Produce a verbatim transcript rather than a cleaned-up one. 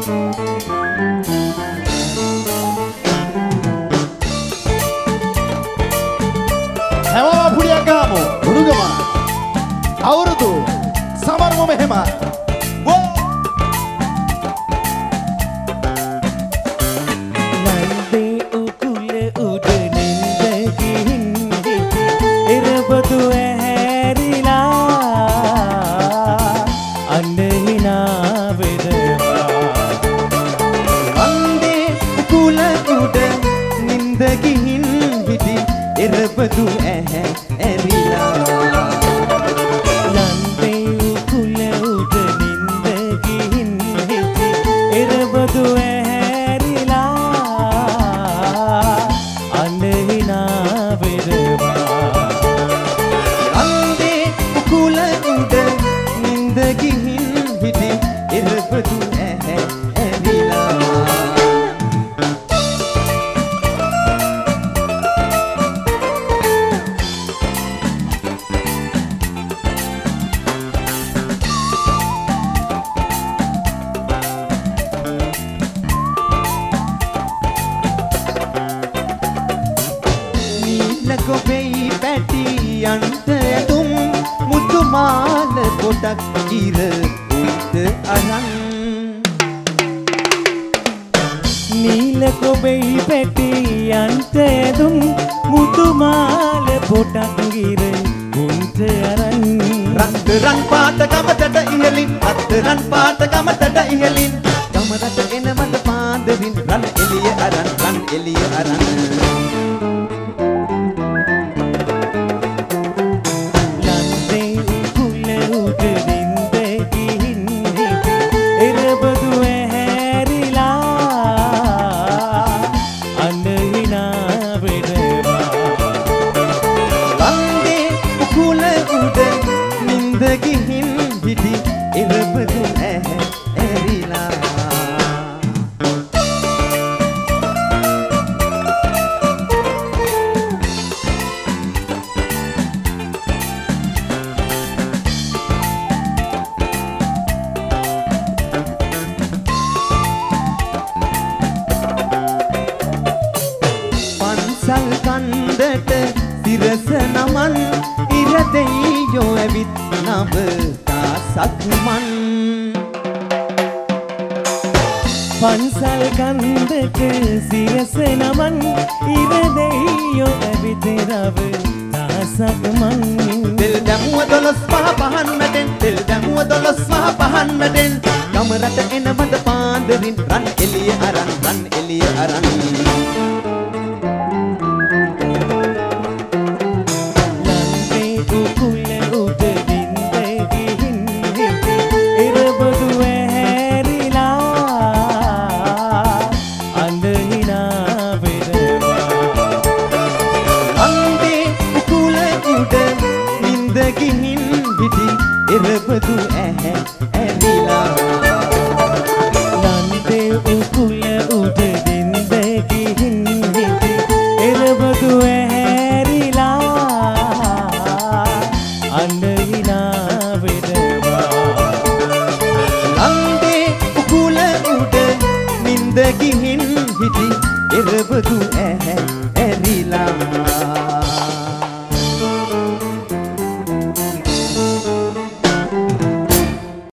හැමෝම පුඩියක් ගහමු උඩුගම අවුරුදු සමරමු මෙහෙම එරබදු ඇහැ ඇරිලා ලන්දේ උකුල උඩ නින්ද ගිහින් හිටි එරබදු ඇහැරිලා අඬහිනා වෙරවා ලන්දේ උකුල උඩ නින්ද ගිහින් හිටි එරබදු ඇහැ ඇරිලා කොබෙයි පැටි යන්ත ඇතුම් මුතු මාල පොටක් ඉර උන්ත අරන් නීල කොබෙයි පැටි යන්ත ඇතුම් මුතු මාල පොටක් ඉර උන්ත අරන් රත්තරන් පාට කමතට ඉහලින් රත්තරන් පාට කමතට ඉහලින් ගමරට එන මත පාදවින් රන් එළිය අරන් රන් එළිය අරන් ගිහින් හිටි එරබදු ඇහැ ඇරිලා පන්සල් කන්දට සිරස නමන් ඉර දෙයියෝ ඇවිත් නබ සක්මන් පන්සල් කන්දක සිරස නමන් ඉර දෙයියෝ ඇවිත් රව සක්මන් තෙල් දැමුව දොළොස් පහ පහන් මැදෙන් තෙල් දැමුව දොළොස් පහ පහන් මැදෙන් ගමරට එන මද පාන්දරින් රන් එළිය අරන් රන් එළිය අරන් ගිහින් හිටි එරබදු ඇහැ ඇරිලා ලන්දේ උකුල උඩ දින්ද ගිහින් හිටි එරබදු ඇහැරිලා අඬහිනා වෙරවා ලන්දේ උකුල උඩ නින්ද ගිහින් හිටි එරබදු